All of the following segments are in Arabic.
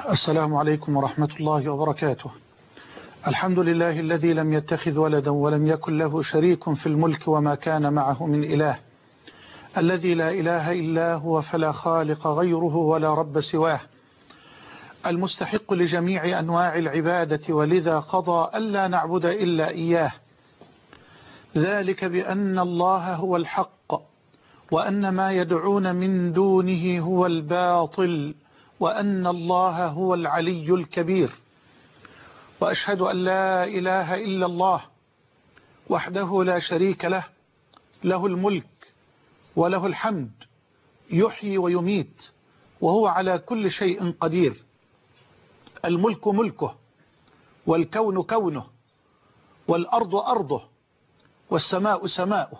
السلام عليكم ورحمة الله وبركاته. الحمد لله الذي لم يتخذ ولدا ولم يكن له شريك في الملك وما كان معه من إله، الذي لا إله إلا هو فلا خالق غيره ولا رب سواه، المستحق لجميع أنواع العبادة، ولذا قضى ألا نعبد إلا إياه، ذلك بأن الله هو الحق وأن ما يدعون من دونه هو الباطل وأن الله هو العلي الكبير. وأشهد أن لا إله إلا الله وحده لا شريك له، له الملك وله الحمد، يحيي ويميت وهو على كل شيء قدير. الملك ملكه، والكون كونه، والأرض أرضه، والسماء سماؤه،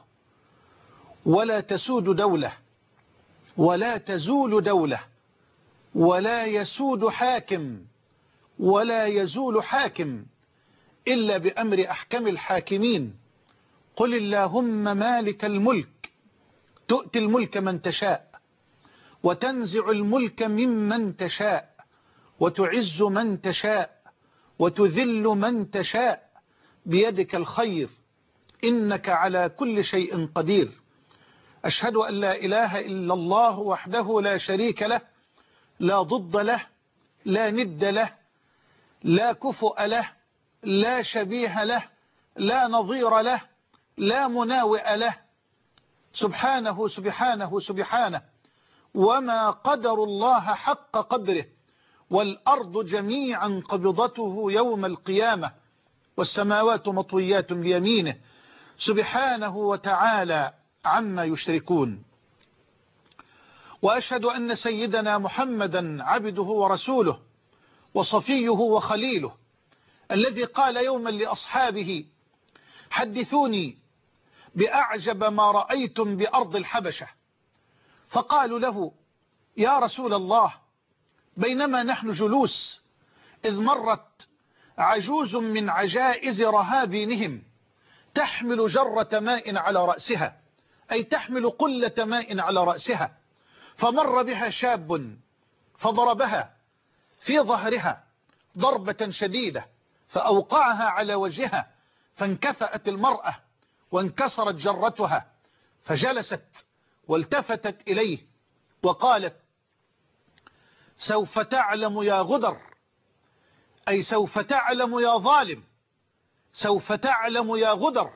ولا تسود دولة ولا تزول دولة ولا يسود حاكم ولا يزول حاكم إلا بأمر أحكم الحاكمين. قل اللهم مالك الملك تؤتي الملك من تشاء وتنزع الملك ممن تشاء وتعز من تشاء وتذل من تشاء، بيدك الخير إنك على كل شيء قدير. أشهد أن لا إله إلا الله وحده لا شريك له، لا ضد له، لا ند له، لا كفؤ له، لا شبيه له، لا نظير له، لا مناوئ له، سبحانه سبحانه سبحانه. وما قدر الله حق قدره، والأرض جميعا قبضته يوم القيامة، والسماوات مطويات بيمينه سبحانه وتعالى عما يشركون. وأشهد أن سيدنا محمدا عبده ورسوله وصفيه وخليله، الذي قال يوما لأصحابه: حدثوني بأعجب ما رأيتم بأرض الحبشة. فقالوا له: يا رسول الله، بينما نحن جلوس إذ مرت عجوز من عجائز رهابينهم تحمل جرة ماء على رأسها، أي تحمل قلة ماء على رأسها، فمر بها شاب فضربها في ظهرها ضربة شديدة فأوقعها على وجهها، فانكفأت المرأة وانكسرت جرتها، فجلست والتفتت إليه وقالت: سوف تعلم يا غدر، أي سوف تعلم يا ظالم، سوف تعلم يا غدر،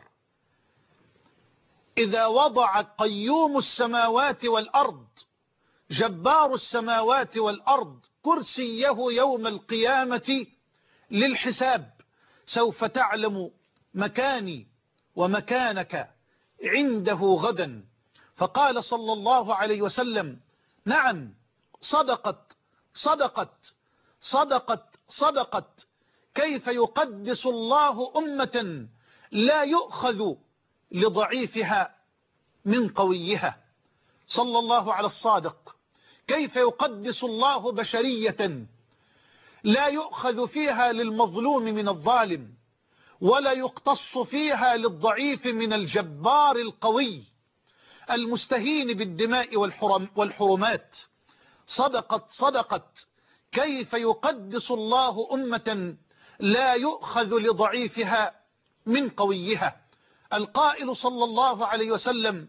إذا وضع قيوم السماوات والأرض جبار السماوات والأرض كرسيه يوم القيامة للحساب، سوف تعلم مكاني ومكانك عنده غدا. فقال صلى الله عليه وسلم: نعم، صدقت صدقت صدقت صدقت. كيف يقدس الله أمة لا يؤخذ لضعيفها من قويها؟ صلى الله على الصادق. كيف يقدس الله بشرية لا يؤخذ فيها للمظلوم من الظالم، ولا يقتص فيها للضعيف من الجبار القوي المستهين بالدماء والحرمات؟ صدقت صدقت. كيف يقدس الله أمة لا يؤخذ لضعيفها من قويها؟ القائل صلى الله عليه وسلم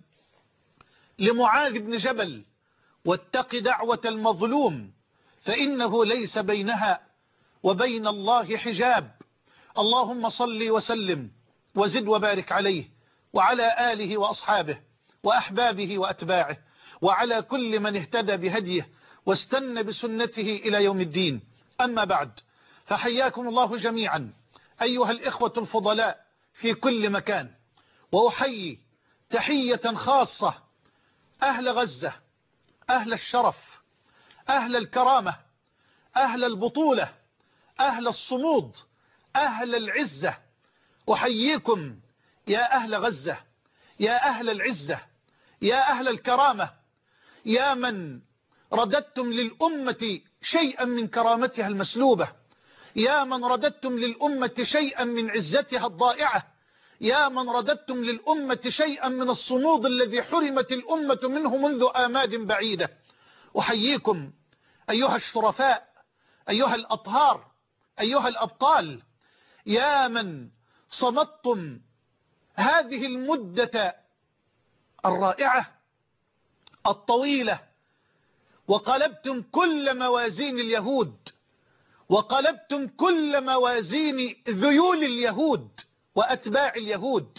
لمعاذ بن جبل: واتق دعوة المظلوم فإنه ليس بينها وبين الله حجاب. اللهم صل وسلم وزد وبارك عليه وعلى آله وأصحابه وأحبابه وأتباعه وعلى كل من اهتدى بهديه واستنى بسنته إلى يوم الدين. أما بعد، فحياكم الله جميعا أيها الإخوة الفضلاء في كل مكان، وأحيي تحية خاصة أهل غزة، أهل الشرف، أهل الكرامة، أهل البطولة، أهل الصمود، أهل العزة. أحييكم يا أهل غزة، يا أهل العزة، يا أهل الكرامة، يا من رددتم للأمة شيئا من كرامتها المسلوبة، يا من رددتم للأمة شيئا من عزتها الضائعة، يا من رددتم للأمة شيئا من الصمود الذي حرمت الأمة منه منذ آماد بعيدة. أحييكم أيها الشرفاء أيها الأطهار، أيها الأبطال، يا من صمتم هذه المدة الرائعة الطويلة وقلبتم كل موازين اليهود، وقلبتم كل موازين ذيول اليهود وأتباع اليهود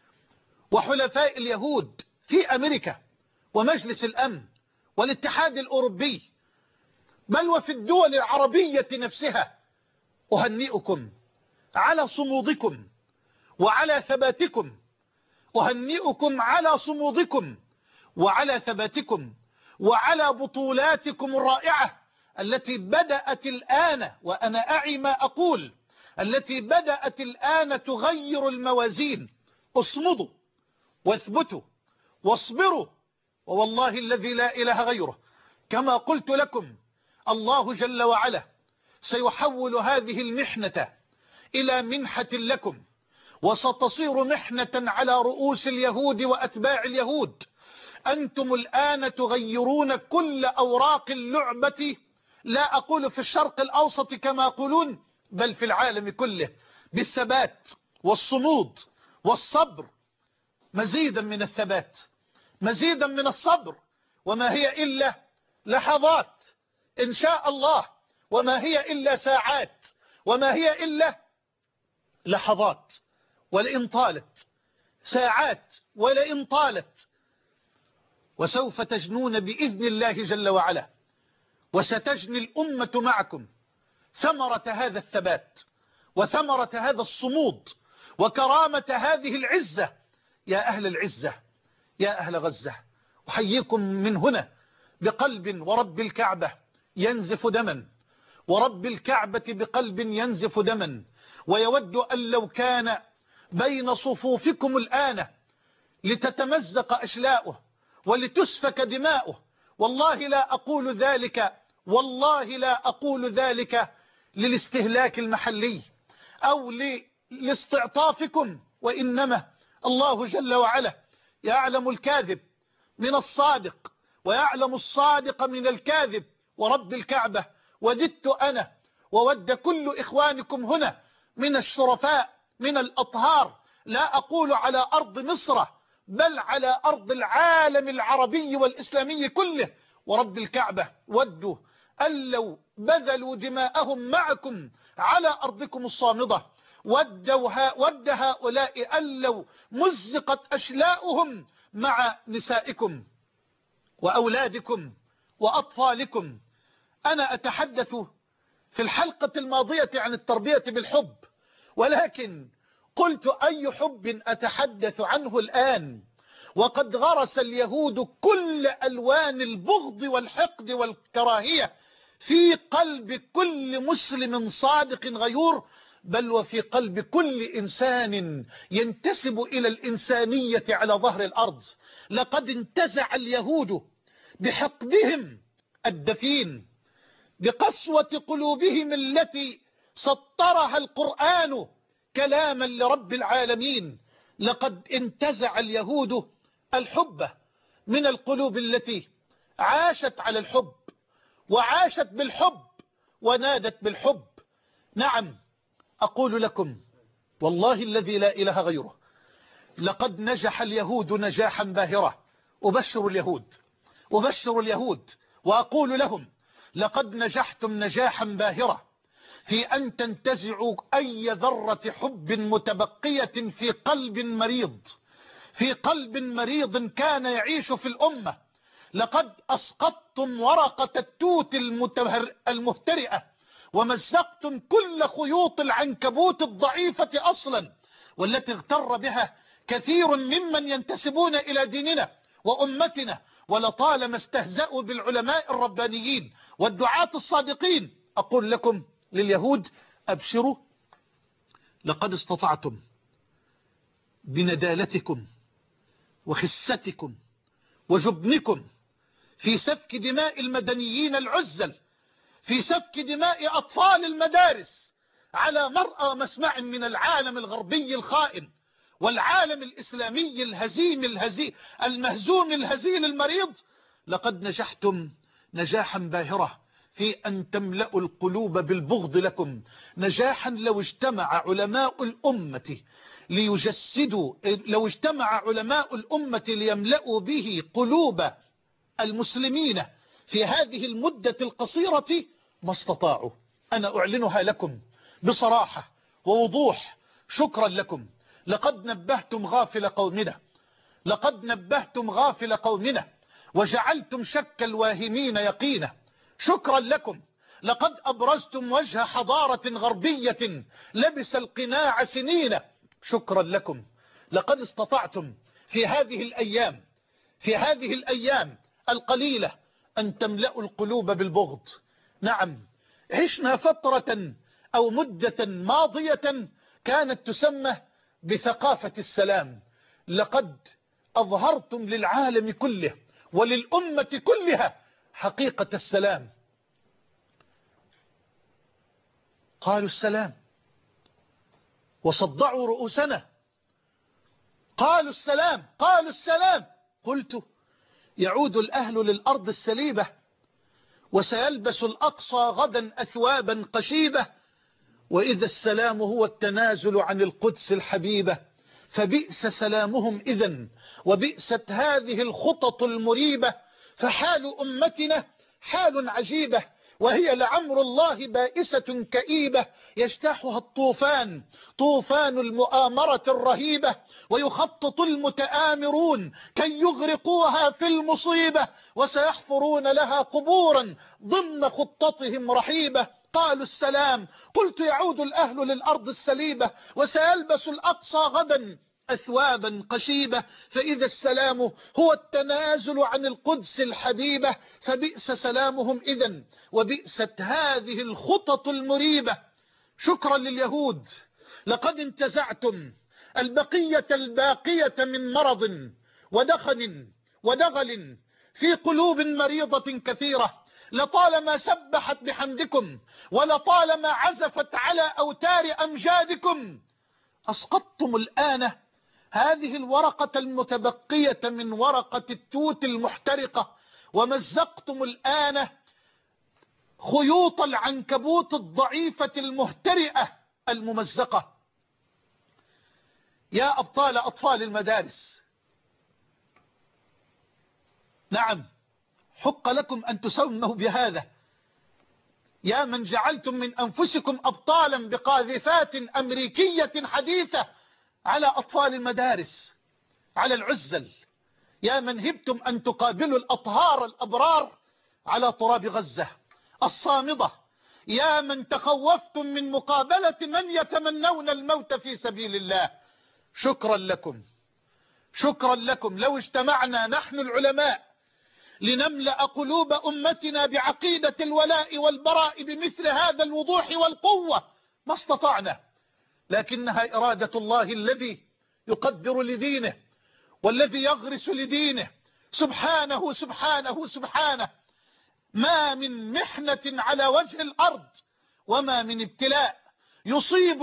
وحلفاء اليهود في أمريكا ومجلس الأمن والاتحاد الأوروبي، بل وفي الدول العربية نفسها. أهنئكم على صمودكم وعلى ثباتكم، أهنئكم على صمودكم وعلى ثباتكم وعلى بطولاتكم الرائعة التي بدأت الآن، وأنا أعي ما أقول، التي بدأت الآن تغير الموازين. اصمدوا واثبتوا واصبروا، ووالله الذي لا إله غيره كما قلت لكم الله جل وعلا سيحول هذه المحنة إلى منحة لكم، وستصير محنة على رؤوس اليهود وأتباع اليهود. أنتم الآن تغيرون كل أوراق اللعبة، لا أقول في الشرق الأوسط كما يقولون، بل في العالم كله، بالثبات والصمود والصبر. مزيدا من الثبات، مزيدا من الصبر، وما هي إلا لحظات إن شاء الله، وما هي إلا ساعات، وما هي إلا لحظات، ولئن طالت ساعات ولئن طالت، وسوف تجنون بإذن الله جل وعلا، وستجني الأمة معكم ثمرة هذا الثبات وثمرة هذا الصمود وكرامة هذه العزة. يا أهل العزة، يا أهل غزة، أحييكم من هنا بقلب ورب الكعبة ينزف دما، ورب الكعبة بقلب ينزف دما، ويود أن لو كان بين صفوفكم الآن لتتمزق أشلاؤه ولتسفك دماؤه. والله لا أقول ذلك، والله لا أقول ذلك للاستهلاك المحلي أو لاستعطافكم، وإنما الله جل وعلا يعلم الكاذب من الصادق ويعلم الصادق من الكاذب. ورب الكعبة وددت أنا وود كل إخوانكم هنا من الشرفاء من الأطهار، لا أقول على أرض مصر بل على أرض العالم العربي والإسلامي كله، ورب الكعبة ودوا أن لو بذلوا دماءهم معكم على أرضكم الصامدة، ود هؤلاء أن لو مزقت أشلاؤهم مع نسائكم وأولادكم وأطفالكم. أنا أتحدث في الحلقة الماضية عن التربية بالحب، ولكن قلت أي حب أتحدث عنه الآن وقد غرس اليهود كل ألوان البغض والحقد والكراهية في قلب كل مسلم صادق غيور، بل وفي قلب كل إنسان ينتسب إلى الإنسانية على ظهر الأرض. لقد انتزع اليهود بحقدهم الدفين، بقسوة قلوبهم التي سطرها القرآن كلاما لرب العالمين، لقد انتزع اليهود الحب من القلوب التي عاشت على الحب وعاشت بالحب ونادت بالحب. نعم، أقول لكم والله الذي لا إله غيره، لقد نجح اليهود نجاحا باهرا. أبشر اليهود وأقول لهم لقد نجحتم نجاحا باهرا في أن تنتزعوا أي ذرة حب متبقية في قلب مريض، في قلب مريض كان يعيش في الأمة. لقد أسقطتم ورقة التوت المهترئة، ومزقتم كل خيوط العنكبوت الضعيفة أصلا، والتي اغتر بها كثير ممن ينتسبون إلى ديننا وأمتنا، ولطالما استهزأوا بالعلماء الربانيين والدعاة الصادقين. أقول لكم لليهود أبشروا، لقد استطعتم بندالتكم وخستكم وجبنكم في سفك دماء المدنيين العزل، في سفك دماء أطفال المدارس، على مرأى ومسمع من العالم الغربي الخائن والعالم الإسلامي المهزوم الهزيل المريض. لقد نجحتم نجاحا باهرا في أن تملأوا القلوب بالبغض لكم. نجاحا لو اجتمع علماء الأمة لو اجتمع علماء الأمة ليملأوا به قلوب المسلمين في هذه المدة القصيرة ما استطاعوا. أنا أعلنها لكم بصراحة ووضوح. شكرا لكم. لقد نبهتم غافل قومنا، لقد نبهتم غافل قومنا وجعلتم شك الواهمين يقينا. شكرا لكم. لقد أبرزتم وجه حضارة غربية لبس القناع سنين. شكرا لكم. لقد استطعتم في هذه الأيام القليلة أن تملأوا القلوب بالبغض. نعم، عشنا فترة أو مدة ماضية كانت تسمى بثقافة السلام. لقد أظهرتم للعالم كله وللأمة كلها حقيقة السلام. قالوا السلام وصدعوا رؤوسنا. قالوا السلام، قالوا السلام. قلت يعود الأهل للأرض السليبة وسيلبس الأقصى غدا أثوابا قشيبة، وإذا السلام هو التنازل عن القدس الحبيبة فبئس سلامهم إذن وبئست هذه الخطط المريبة. فحال أمتنا حال عجيبة وهي لعمر الله بائسة كئيبة، يجتاحها الطوفان طوفان المؤامرة الرهيبة، ويخطط المتآمرون كي يغرقوها في المصيبة، وسيحفرون لها قبورا ضمن خطتهم رحيبة. قالوا السلام. قلت يعود الأهل للأرض السليبة وسيلبس الأقصى غدا أثوابا قشيبة، فإذا السلام هو التنازل عن القدس الحبيبة فبئس سلامهم إذن وبئست هذه الخطط المريبة. شكرا لليهود. لقد انتزعتم البقية الباقية من مرض ودخن ودغل في قلوب مريضة كثيرة، لطالما سبحت بحمدكم ولطالما عزفت على أوتار أمجادكم. أسقطتم الآن هذه الورقة المتبقية من ورقة التوت المحترقة، ومزقتم الآن خيوط العنكبوت الضعيفة المهترئة الممزقة. يا أبطال أطفال المدارس، نعم حق لكم أن تسموا بهذا. يا من جعلتم من أنفسكم أبطالا بقاذفات أمريكية حديثة على أطفال المدارس، على العزل. يا من هبتم أن تقابلوا الأطهار الأبرار على تراب غزة الصامدة. يا من تخوفتم من مقابلة من يتمنون الموت في سبيل الله. شكرا لكم. شكرا لكم. لو اجتمعنا نحن العلماء لنملأ قلوب أمتنا بعقيدة الولاء والبراء بمثل هذا الوضوح والقوة ما استطعنا، لكنها إرادة الله الذي يقدر لدينه والذي يغرس لدينه. سبحانه سبحانه سبحانه. ما من محنة على وجه الأرض وما من ابتلاء يصيب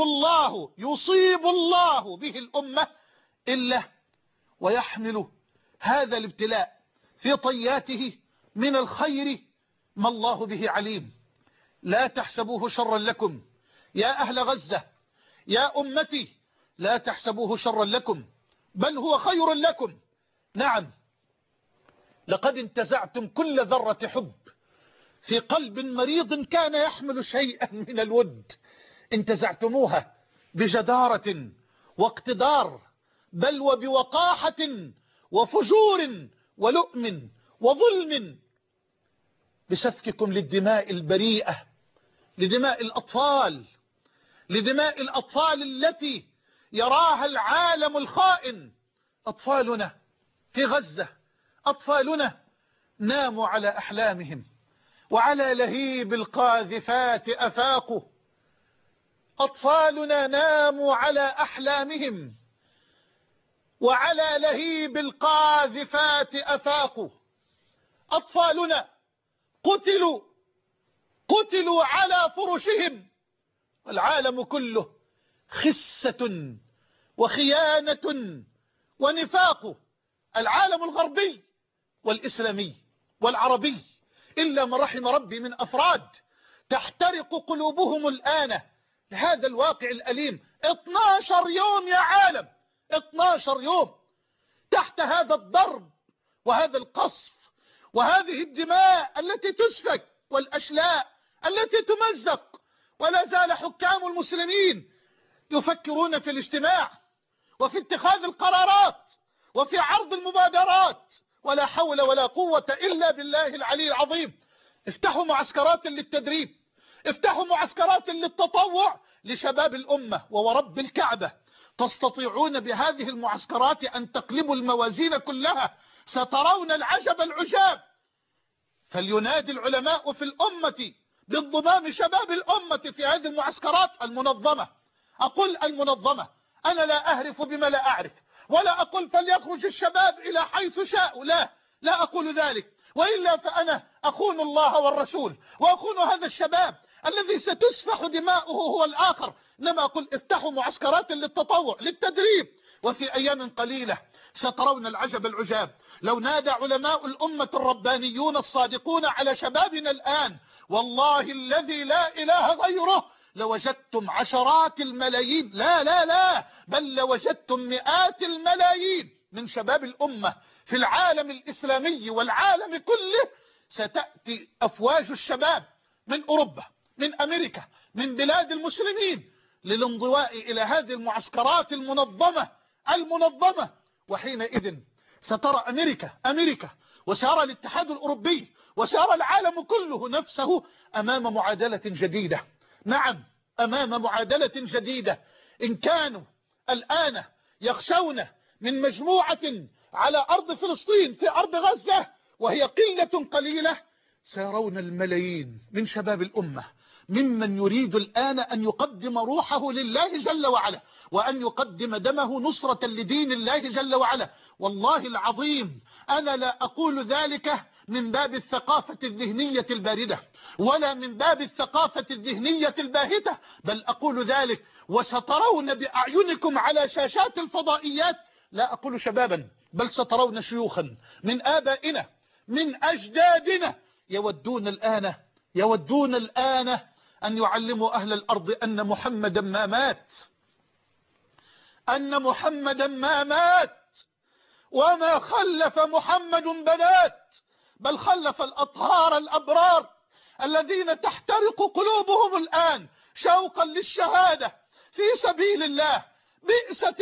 الله به الأمة إلا ويحمل هذا الابتلاء في طياته من الخير ما الله به عليم. لا تحسبوه شرا لكم يا أهل غزة، يا أمتي، لا تحسبوه شرا لكم بل هو خير لكم. نعم، لقد انتزعتم كل ذرة حب في قلب مريض كان يحمل شيئا من الود، انتزعتموها بجدارة واقتدار، بل وبوقاحة وفجور ولؤم وظلم، بسفككم للدماء البريئة، لدماء الأطفال، لدماء الأطفال التي يراها العالم الخائن. أطفالنا في غزة، أطفالنا ناموا على أحلامهم وعلى لهيب القاذفات أفاقوا. أطفالنا ناموا على أحلامهم وعلى لهيب القاذفات أفاقوا. أطفالنا قتلوا على فرشهم، والعالم كله خسة وخيانة ونفاق. العالم الغربي والإسلامي والعربي إلا من رحم ربي من أفراد تحترق قلوبهم الآن لهذا الواقع الأليم. 12 يوم يا عالم، 12 يوم تحت هذا الضرب وهذا القصف وهذه الدماء التي تسفك والأشلاء التي تمزق. ولا زال حكام المسلمين يفكرون في الاجتماع وفي اتخاذ القرارات وفي عرض المبادرات، ولا حول ولا قوة إلا بالله العلي العظيم. افتحوا معسكرات للتدريب، افتحوا معسكرات للتطوع لشباب الأمة، وورب الكعبة تستطيعون بهذه المعسكرات أن تقلبوا الموازين كلها، سترون العجب العجاب. فلينادي العلماء في الأمة بانضمام شباب الأمة في هذه المعسكرات المنظمة. أقول المنظمة، أنا لا أهرف بما لا أعرف، ولا أقول فليخرج الشباب إلى حيث شاءوا، لا أقول ذلك، وإلا فأنا أخون الله والرسول وأخون هذا الشباب الذي ستسفح دماؤه هو الآخر. إنما أقول افتحوا معسكرات للتطوع للتدريب، وفي أيام قليلة سترون العجب العجاب. لو نادى علماء الأمة الربانيون الصادقون على شبابنا الآن، والله الذي لا إله غيره، لوجدتم عشرات الملايين، لا بل لوجدتم مئات الملايين من شباب الأمة في العالم الإسلامي والعالم كله. ستأتي أفواج الشباب من أوروبا، من أمريكا، من بلاد المسلمين للانضواء إلى هذه المعسكرات المنظمة. وحينئذ سترى أمريكا وسيرى الاتحاد الأوروبي وسيرى العالم كله نفسه أمام معادلة جديدة. نعم، أمام معادلة جديدة. إن كانوا الآن يخشون من مجموعة على أرض فلسطين في أرض غزة وهي قلة قليلة، سيرون الملايين من شباب الأمة ممن يريد الآن أن يقدم روحه لله جل وعلا، وأن يقدم دمه نصرة لدين الله جل وعلا. والله العظيم أنا لا أقول ذلك من باب الثقافة الذهنية الباردة ولا من باب الثقافة الذهنية الباهتة، بل أقول ذلك وسترون بأعينكم على شاشات الفضائيات، لا أقول شبابا، بل سترون شيوخا من آبائنا من أجدادنا يودون الآن أن يعلموا أهل الأرض أن محمدا ما مات وما خلف محمد بنات، بل خلف الأطهار الأبرار الذين تحترق قلوبهم الآن شوقا للشهادة في سبيل الله. بئست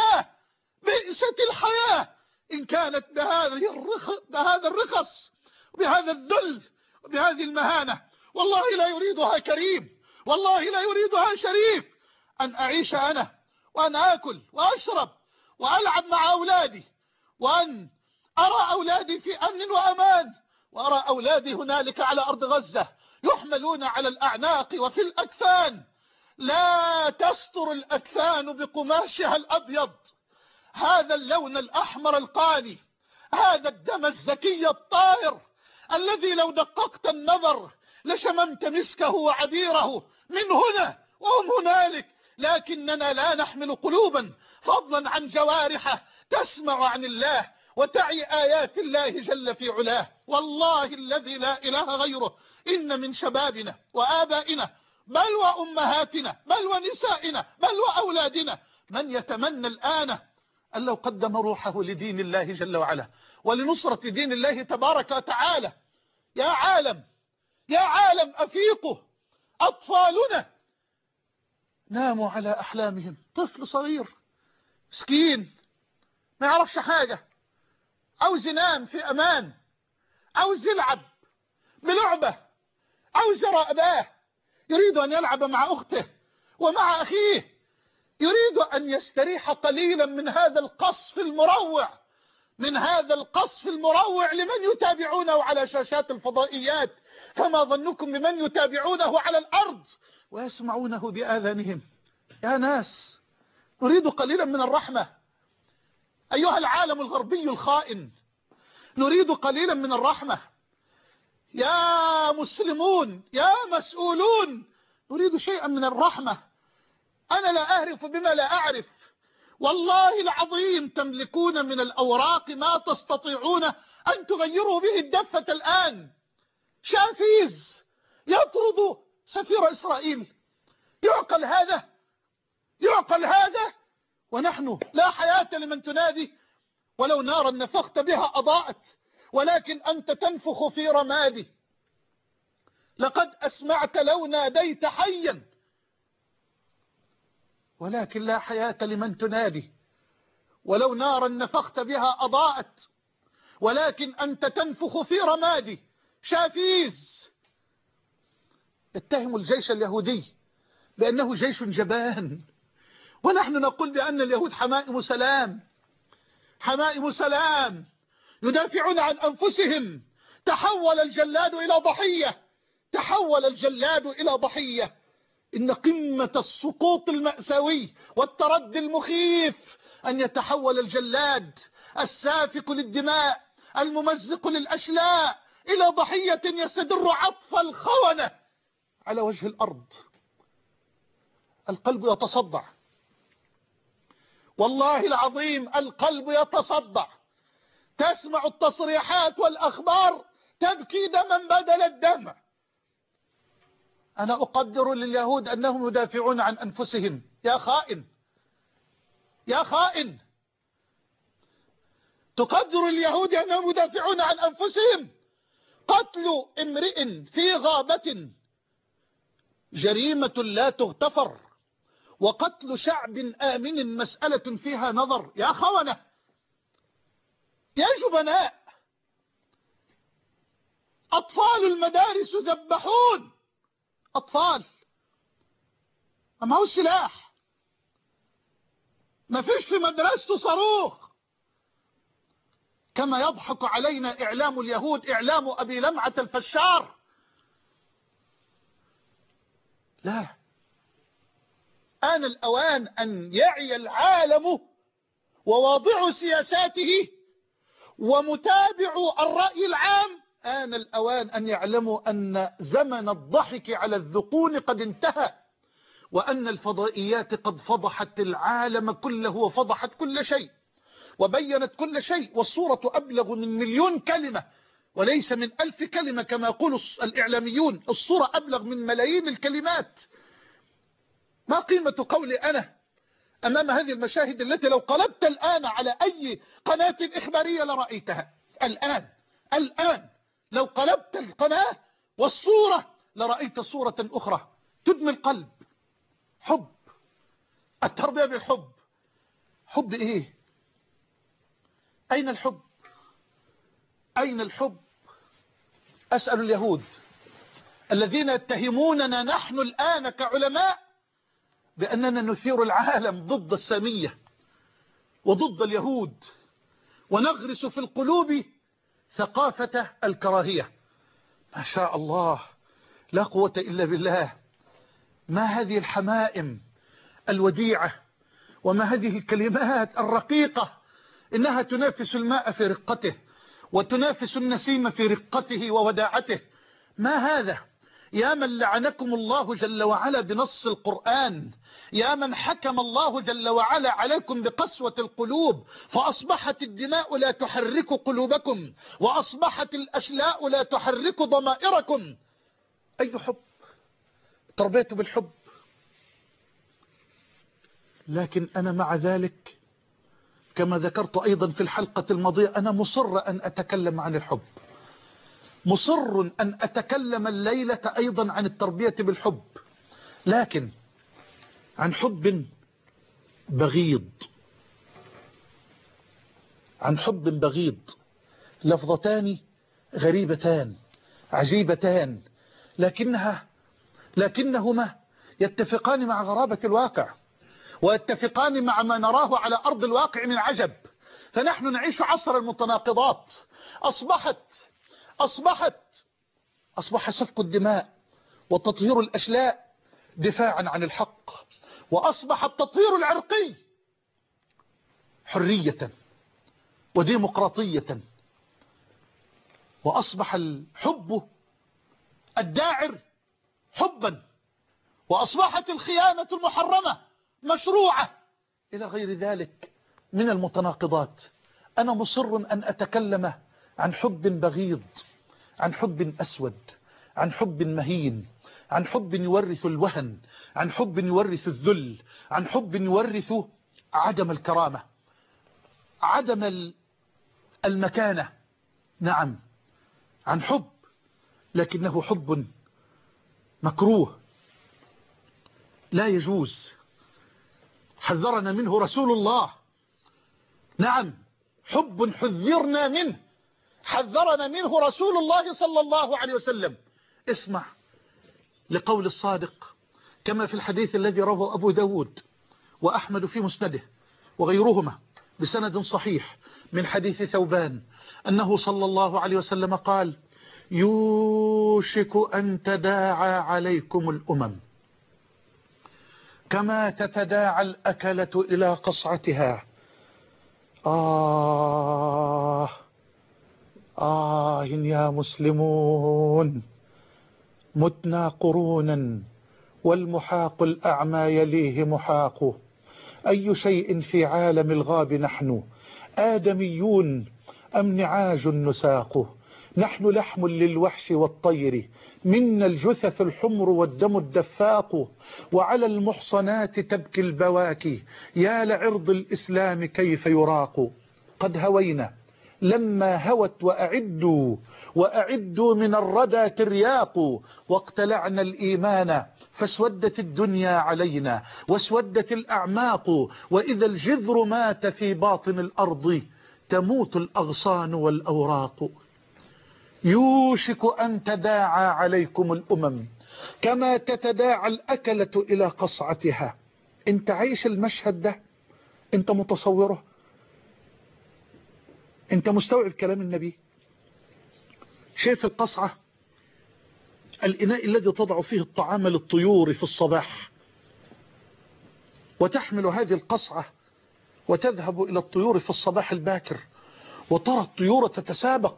الحياة إن كانت بهذا الرخص وبهذا الذل وبهذه المهانة. والله لا يريدها كريم، والله لا يريدها شريف، أن أعيش أنا وأن آكل وأشرب وألعب مع أولادي، وأن أرى أولادي في أمن وأمان، وأرى أولادي هنالك على أرض غزة يحملون على الأعناق وفي الأكفان، لا تستر الأكفان بقماشها الأبيض، هذا اللون الأحمر القاني، هذا الدم الزكي الطاهر الذي لو دققت النظر لشممت مسكه وعبيره من هنا وهم هنالك. لكننا لا نحمل قلوبا فضلا عن جوارح تسمع عن الله وتعي آيات الله جل في علاه. والله الذي لا إله غيره إن من شبابنا وآبائنا بل وأمهاتنا بل ونسائنا بل وأولادنا من يتمنى الآن أن لو قدم روحه لدين الله جل وعلا ولنصرة دين الله تبارك وتعالى. يا عالم أفيقوا، أطفالنا ناموا على أحلامهم. طفل صغير مسكين ما يعرفش حاجة، عاوز ينام في أمان، عاوز يلعب بلعبة، عاوز يرى أباه، يريد أن يلعب مع أخته ومع أخيه، يريد أن يستريح قليلا من هذا القصف المروع لمن يتابعونه على شاشات الفضائيات. فما ظنكم بمن يتابعونه على الأرض ويسمعونه بآذانهم؟ يا ناس، نريد قليلا من الرحمة أيها العالم الغربي الخائن، نريد قليلا من الرحمة. يا مسلمون يا مسؤولون، نريد شيئا من الرحمة. أنا لا أعرف بما لا أعرف، والله العظيم تملكون من الأوراق ما تستطيعون أن تغيروا به الدفة الآن. شافيز يطرد سفير إسرائيل. يعقل هذا؟ يعقل هذا؟ ونحن لا حياة لمن تنادي ولو نارا نفخت بها أضاءت ولكن أنت تنفخ في رمادي. لقد أسمعت لو ناديت حيا ولكن لا حياة لمن تنادي ولو نارا نفخت بها أضاءت ولكن أنت تنفخ في رمادي. شافيز يتهم الجيش اليهودي بأنه جيش جبان، ونحن نقول بأن اليهود حمائم سلام، حمائم سلام يدافعون عن أنفسهم. تحول الجلاد إلى ضحية، تحول الجلاد إلى ضحية. إن قمة السقوط المأساوي والتردي المخيف أن يتحول الجلاد السافك للدماء الممزق للأشلاء إلى ضحية يستدر عطف الخونة على وجه الأرض. القلب يتصدع، والله العظيم القلب يتصدع. تسمع التصريحات والأخبار تبكي دما بدل الدمع. أنا أقدر لليهود أنهم يدافعون عن أنفسهم. يا خائن، يا خائن، تقدر اليهود أنهم يدافعون عن أنفسهم. قتل امرئ في غابة جريمة لا تغتفر، وقتل شعب آمن مسألة فيها نظر. يا خونة، يا جبناء، أطفال المدارس ذبحون. أطفال ما هو السلاح، ما فيش في مدرسته صاروخ. كما يضحك علينا إعلام اليهود، إعلام أبي لمعة الفشار. لا، آن الأوان أن يعي العالم وواضع سياساته ومتابع الرأي العام، آن الأوان أن يعلموا أن زمن الضحك على الذقون قد انتهى، وأن الفضائيات قد فضحت العالم كله وفضحت كل شيء وبينت كل شيء. والصورة أبلغ من 1,000,000 كلمة وليس من 1000 كلمة كما يقول الإعلاميون. الصورة أبلغ من ملايين الكلمات. ما قيمة قولي أنا أمام هذه المشاهد التي لو قلبت الآن على أي قناة إخبارية لرأيتها؟ الآن لو قلبت القناة والصورة لرأيت صورة أخرى تدمي القلب. حب، التربية بالحب. حب إيه؟ أين الحب؟ أين الحب؟ أسأل اليهود الذين يتهموننا نحن الآن كعلماء بأننا نثير العالم ضد السامية وضد اليهود ونغرس في القلوب ثقافة الكراهية. ما شاء الله، لا قوة إلا بالله. ما هذه الحمائم الوديعة وما هذه الكلمات الرقيقة، إنها تنافس الماء في رقته وتنافس النسيم في رقته ووداعته. ما هذا؟ يا من لعنكم الله جل وعلا بنص القرآن، يا من حكم الله جل وعلا عليكم بقسوة القلوب، فأصبحت الدماء لا تحرك قلوبكم وأصبحت الأشلاء لا تحرك ضمائركم. أي حب؟ تربيت بالحب. لكن أنا مع ذلك كما ذكرت أيضا في الحلقة الماضية أنا مصر أن أتكلم عن الحب، مصر أن أتكلم الليلة أيضا عن التربية بالحب، لكن عن حب بغيض. عن حب بغيض. لفظتان غريبتان عجيبتان لكنهما يتفقان مع غرابة الواقع ويتفقان مع ما نراه على أرض الواقع من عجب. فنحن نعيش عصر المتناقضات. أصبح سفك الدماء وتطهير الأشلاء دفاعا عن الحق، وأصبح التطهير العرقي حرية وديمقراطية، وأصبح الحب الداعر حبا، وأصبحت الخيانة المحرمة مشروعة، إلى غير ذلك من المتناقضات. أنا مصر أن أتكلم عن حب بغيض، عن حب أسود، عن حب مهين، عن حب يورث الوهن، عن حب يورث الذل، عن حب يورث عدم الكرامة، عدم المكانة. نعم، عن حب، لكنه حب مكروه لا يجوز، حذرنا منه رسول الله. نعم، حب حذرنا منه، حذرنا منه رسول الله صلى الله عليه وسلم. اسمع لقول الصادق كما في الحديث الذي رواه أبو داود وأحمد في مسنده وغيرهما بسند صحيح من حديث ثوبان أنه صلى الله عليه وسلم قال: يوشك أن تداعى عليكم الأمم كما تتداعى الأكلة إلى قصعتها. يا مسلمون، متنا قرونا والمحاق الأعمى يليه محاق. أي شيء في عالم الغاب نحن، آدميون أم نعاج نساق؟ نحن لحم للوحش والطير، منا الجثث الحمر والدم الدفاق. وعلى المحصنات تبكي البواكي، يا لعرض الإسلام كيف يراق. قد هوينا لما هوت وأعدوا من الردى ترياق. واقتلعنا الإيمان فاسودت الدنيا علينا واسودت الأعماق. وإذا الجذر مات في باطن الأرض تموت الأغصان والأوراق. يوشك أن تداعى عليكم الأمم كما تتداعى الأكلة إلى قصعتها. انت عايش المشهد ده؟ انت متصوره؟ انت مستوعب كلام النبي؟ شايف القصعة، الإناء الذي تضع فيه الطعام للطيور في الصباح، وتحمل هذه القصعة وتذهب إلى الطيور في الصباح الباكر، وترى الطيور تتسابق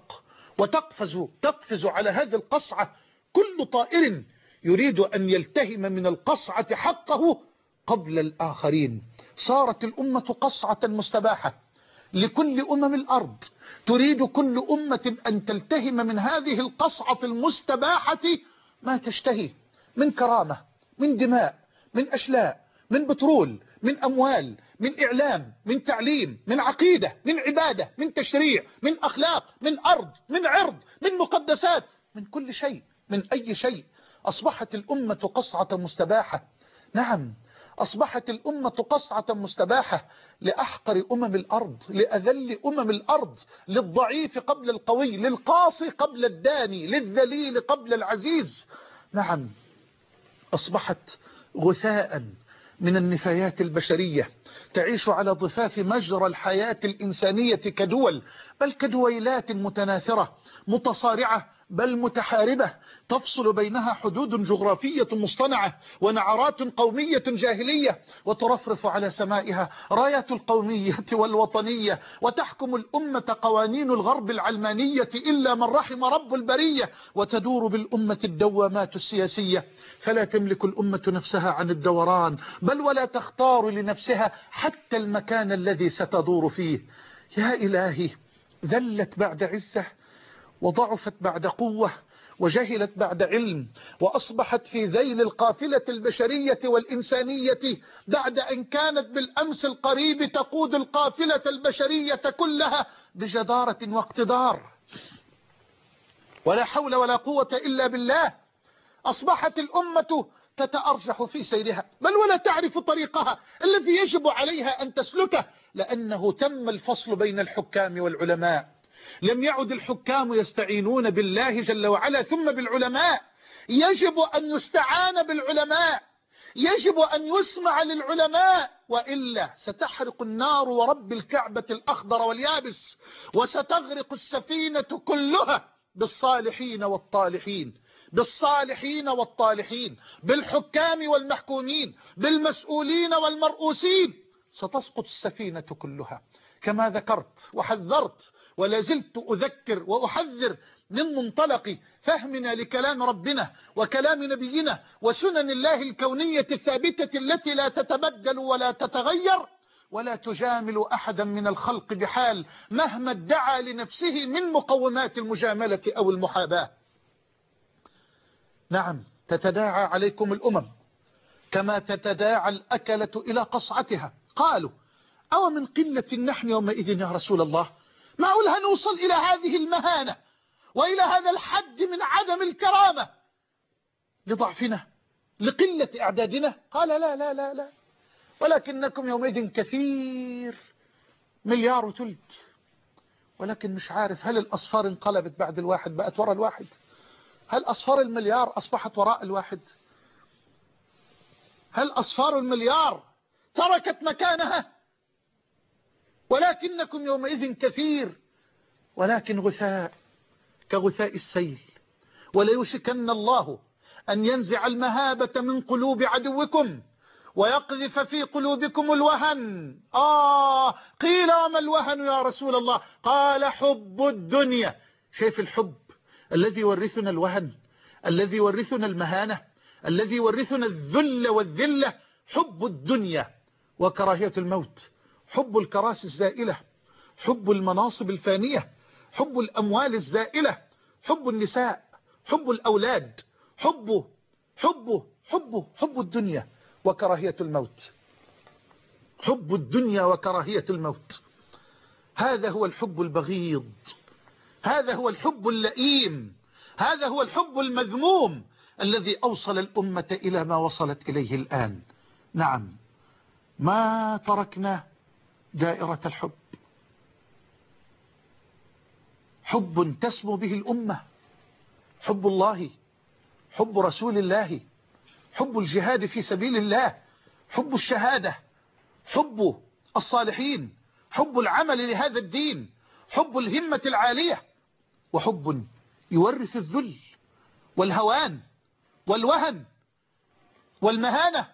وتقفز على هذه القصعة. كل طائر يريد أن يلتهم من القصعة حقه قبل الآخرين. صارت الأمة قصعة مستباحة لكل أمم الأرض، تريد كل أمة أن تلتهم من هذه القصعة المستباحة ما تشتهي من كرامة، من دماء، من أشلاء، من بترول، من أموال، من إعلام، من تعليم، من عقيدة، من عبادة، من تشريع، من أخلاق، من أرض، من عرض، من مقدسات، من كل شيء، من أي شيء. أصبحت الأمة قصعة مستباحة. نعم، أصبحت الأمة قصعة مستباحة لأحقر أمم الأرض، لأذل أمم الأرض، للضعيف قبل القوي، للقاصي قبل الداني، للذليل قبل العزيز. نعم، أصبحت غثاء من النفايات البشرية تعيش على ضفاف مجرى الحياة الإنسانية كدول، بل كدويلات متناثرة متصارعة بل متحاربة، تفصل بينها حدود جغرافية مصطنعة ونعرات قومية جاهلية، وترفرف على سمائها رايات القومية والوطنية، وتحكم الأمة قوانين الغرب العلمانية إلا من رحم رب البرية، وتدور بالأمة الدوامات السياسية، فلا تملك الأمة نفسها عن الدوران، بل ولا تختار لنفسها حتى المكان الذي ستدور فيه. يا إلهي، ذلت بعد عزة، وضعفت بعد قوة، وجهلت بعد علم، وأصبحت في ذيل القافلة البشرية والإنسانية بعد أن كانت بالأمس القريب تقود القافلة البشرية كلها بجدارة واقتدار. ولا حول ولا قوة إلا بالله. أصبحت الأمة تتأرجح في سيرها، بل ولا تعرف طريقها الذي يجب عليها أن تسلكه، لأنه تم الفصل بين الحكام والعلماء. لم يعد الحكام يستعينون بالله جل وعلا ثم بالعلماء، يجب أن يستعان بالعلماء، يجب أن يسمع للعلماء، وإلا ستحرق النار ورب الكعبة الأخضر واليابس، وستغرق السفينة كلها بالصالحين والطالحين، بالصالحين والطالحين، بالحكام والمحكومين، بالمسؤولين والمرؤوسين. ستسقط السفينة كلها. كما ذكرت وحذرت ولا زلت أذكر وأحذر من منطلق فهمنا لكلام ربنا وكلام نبينا وسنن الله الكونية الثابتة التي لا تتبدل ولا تتغير، ولا تجامل أحدا من الخلق بحال مهما ادعى لنفسه من مقومات المجاملة أو المحاباة. نعم، تتداعى عليكم الأمم كما تتداعى الأكلة إلى قصعتها. قالوا أو من قلة نحن يومئذ يا رسول الله؟ معقول هنوصل إلى هذه المهانة وإلى هذا الحد من عدم الكرامة لضعفنا لقلة إعدادنا؟ قال لا لا لا لا، ولكنكم يومئذ كثير، مليار وثلث. ولكن مش عارف هل الأصفار انقلبت بعد الواحد بقت وراء الواحد؟ هل أصفار المليار أصبحت وراء الواحد؟ هل أصفار المليار تركت مكانها؟ ولكنكم يومئذ كثير ولكن غثاء كغثاء السيل. وليوشكن الله أن ينزع المهابة من قلوب عدوكم ويقذف في قلوبكم الوهن. قيل وما الوهن يا رسول الله؟ قال حب الدنيا. شايف الحب الذي يورثنا الوهن، الذي يورثنا المهانة، الذي يورثنا الذل والذلة؟ حب الدنيا وكراهية الموت، حب الكراسي الزائلة، حب المناصب الفانية، حب الأموال الزائلة، حب النساء، حب الأولاد، حب الدنيا وكراهية الموت. حب الدنيا وكراهية الموت، هذا هو الحب البغيض، هذا هو الحب اللئيم، هذا هو الحب المذموم الذي أوصل الأمة إلى ما وصلت إليه الآن. نعم، ما تركنا دائرة الحب، حب تسمو به الأمة، حب الله، حب رسول الله، حب الجهاد في سبيل الله، حب الشهادة، حب الصالحين، حب العمل لهذا الدين، حب الهمة العالية، وحب يورث الذل والهوان والوهن والمهانة.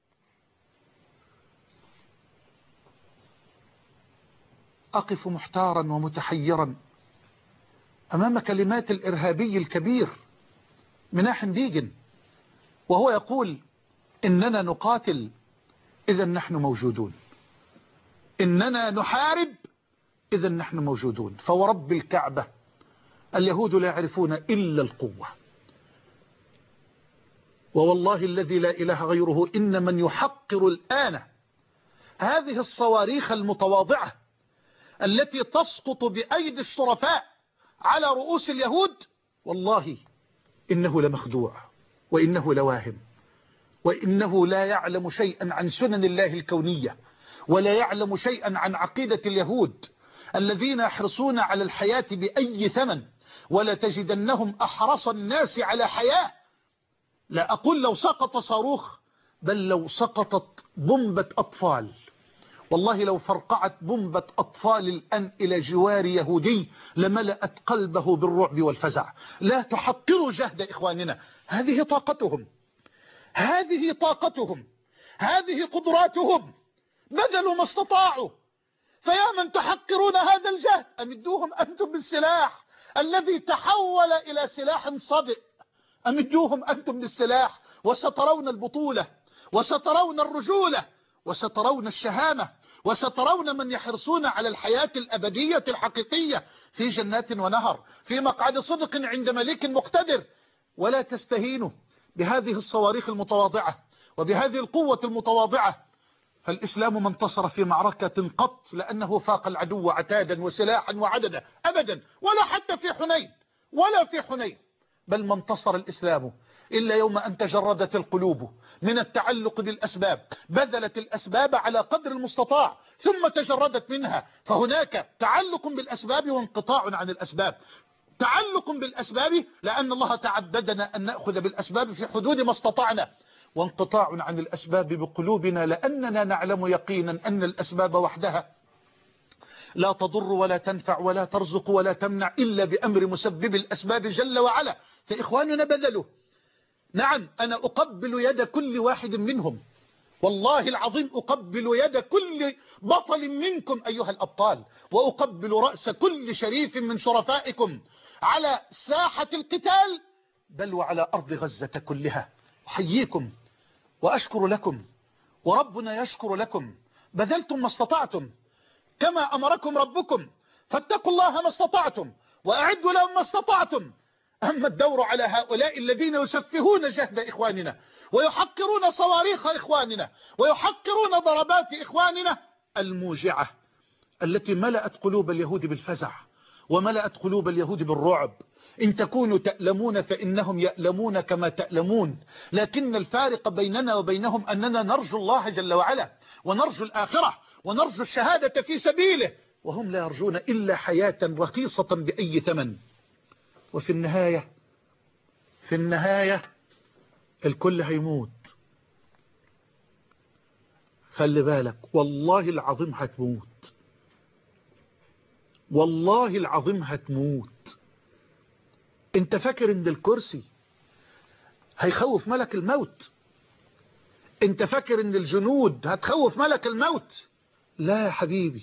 أقف محتارا ومتحيرا أمام كلمات الإرهابي الكبير مناحم ديجن، وهو يقول إننا نقاتل إذا نحن موجودون، إننا نحارب إذا نحن موجودون. فورب الكعبة اليهود لا يعرفون إلا القوة، ووالله الذي لا إله غيره إن من يحقر الآن هذه الصواريخ المتواضعة التي تسقط بأيدي الشرفاء على رؤوس اليهود، والله إنه لمخدوع وإنه لواهم، وإنه لا يعلم شيئا عن سنن الله الكونية، ولا يعلم شيئا عن عقيدة اليهود الذين يحرصون على الحياة بأي ثمن، ولا تجدنهم أحرص الناس على حياة. لا أقول لو سقط صاروخ، بل لو سقطت بومبة أطفال، والله لو فرقعت بومبة أطفال الآن إلى جوار يهودي لملأت قلبه بالرعب والفزع. لا تحقروا جهد إخواننا، هذه طاقتهم، هذه طاقتهم، هذه قدراتهم، بذلوا ما استطاعوا. فيا من تحقرون هذا الجهد أمدوهم أنتم بالسلاح الذي تحول إلى سلاح صدئ، أمدوهم أنتم بالسلاح وسترون البطولة، وسترون الرجولة، وسترون الشهامة، وسترون من يحرصون على الحياة الأبدية الحقيقية في جنات ونهر، في مقعد صدق عند مليك مقتدر. ولا تستهينوا بهذه الصواريخ المتواضعة وبهذه القوة المتواضعة، فالإسلام ما انتصر في معركة قط لأنه فاق العدو عتادا وسلاحا وعددا أبدا، ولا حتى في حنين، ولا في حنين، بل ما انتصر الإسلام إلا يوم أن تجردت القلوب من التعلق بالأسباب، بذلت الأسباب على قدر المستطاع ثم تجردت منها. فهناك تعلق بالأسباب وانقطاع عن الأسباب. تعلق بالأسباب لأن الله تعبدنا أن نأخذ بالأسباب في حدود ما استطعنا، وانقطاع عن الأسباب بقلوبنا لأننا نعلم يقينا أن الأسباب وحدها لا تضر ولا تنفع ولا ترزق ولا تمنع إلا بأمر مسبب الأسباب جل وعلا. فإخواننا بذلوا. نعم، أنا أقبل يد كل واحد منهم، والله العظيم أقبل يد كل بطل منكم أيها الأبطال، وأقبل رأس كل شريف من شرفائكم على ساحة القتال، بل وعلى أرض غزة كلها. أحييكم وأشكر لكم، وربنا يشكر لكم، بذلتم ما استطعتم كما أمركم ربكم، فاتقوا الله ما استطعتم وأعدوا لهم ما استطعتم. أما الدور على هؤلاء الذين يسفهون جهد إخواننا ويحقرون صواريخ إخواننا ويحقرون ضربات إخواننا الموجعة التي ملأت قلوب اليهود بالفزع وملأت قلوب اليهود بالرعب. إن تكونوا تألمون فإنهم يألمون كما تألمون، لكن الفارق بيننا وبينهم أننا نرجو الله جل وعلا ونرجو الآخرة ونرجو الشهادة في سبيله، وهم لا يرجون إلا حياة رخيصة بأي ثمن. وفي النهاية الكل هيموت. خلي بالك، والله العظيم هتموت، والله العظيم هتموت. انت فاكر ان الكرسي هيخوف ملك الموت؟ انت فاكر ان الجنود هتخوف ملك الموت؟ لا يا حبيبي.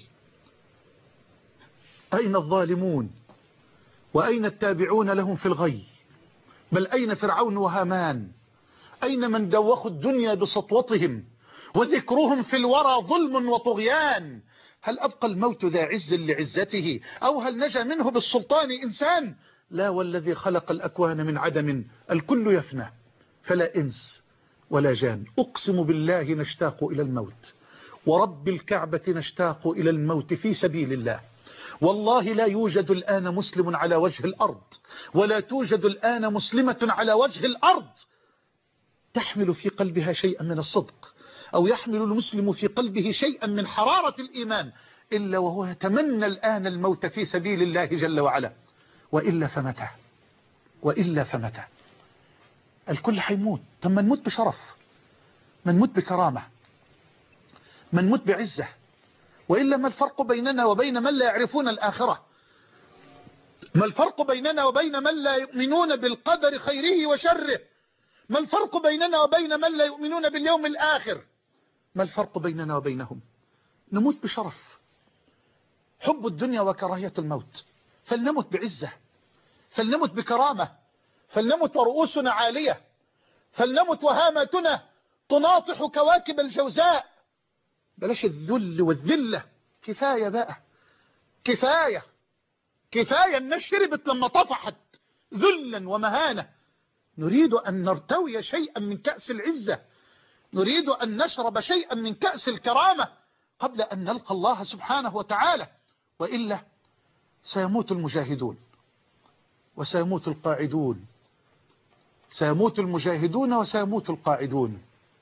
اين الظالمون واين التابعون لهم في الغي؟ بل اين فرعون وهامان؟ اين من دوخوا الدنيا بسطوتهم وذكرهم في الورى ظلم وطغيان؟ هل أبقى الموت ذا عز لعزته أو هل نجا منه بالسلطان إنسان؟ لا، والذي خلق الأكوان من عدم الكل يفنى، فلا إنس ولا جان. أقسم بالله نشتاق إلى الموت، ورب الكعبة نشتاق إلى الموت في سبيل الله. والله لا يوجد الآن مسلم على وجه الأرض، ولا توجد الآن مسلمة على وجه الأرض تحمل في قلبها شيئا من الصدق، أو يحمل المسلم في قلبه شيئا من حرارة الإيمان، إلا وهو يتمنى الآن الموت في سبيل الله جل وعلا. وإلا فمتى؟ وإلا فمتى؟ الكل حيموت. طب ما نموت بشرف، ما نموت بكرامة، ما نموت بعزة. وإلا ما الفرق بيننا وبين من لا يعرفون الآخرة؟ ما الفرق بيننا وبين من لا يؤمنون بالقدر خيره وشره؟ ما الفرق بيننا وبين من لا يؤمنون باليوم الآخر؟ ما الفرق بيننا وبينهم؟ نموت بشرف. حب الدنيا وكراهية الموت. فلنمت بعزة، فلنمت بكرامة، فلنمت ورؤوسنا عالية، فلنمت وهاماتنا تناطح كواكب الجوزاء. بلاش الذل والذلة. كفاية بقى، كفاية كفاية. الناس شربت لما طفحت ذلا ومهانة. نريد أن نرتوي شيئا من كأس العزة، نريد أن نشرب شيئا من كأس الكرامة قبل أن نلقى الله سبحانه وتعالى. وإلا سيموت المجاهدون وسيموت القاعدون، سيموت المجاهدون وسيموت القاعدون،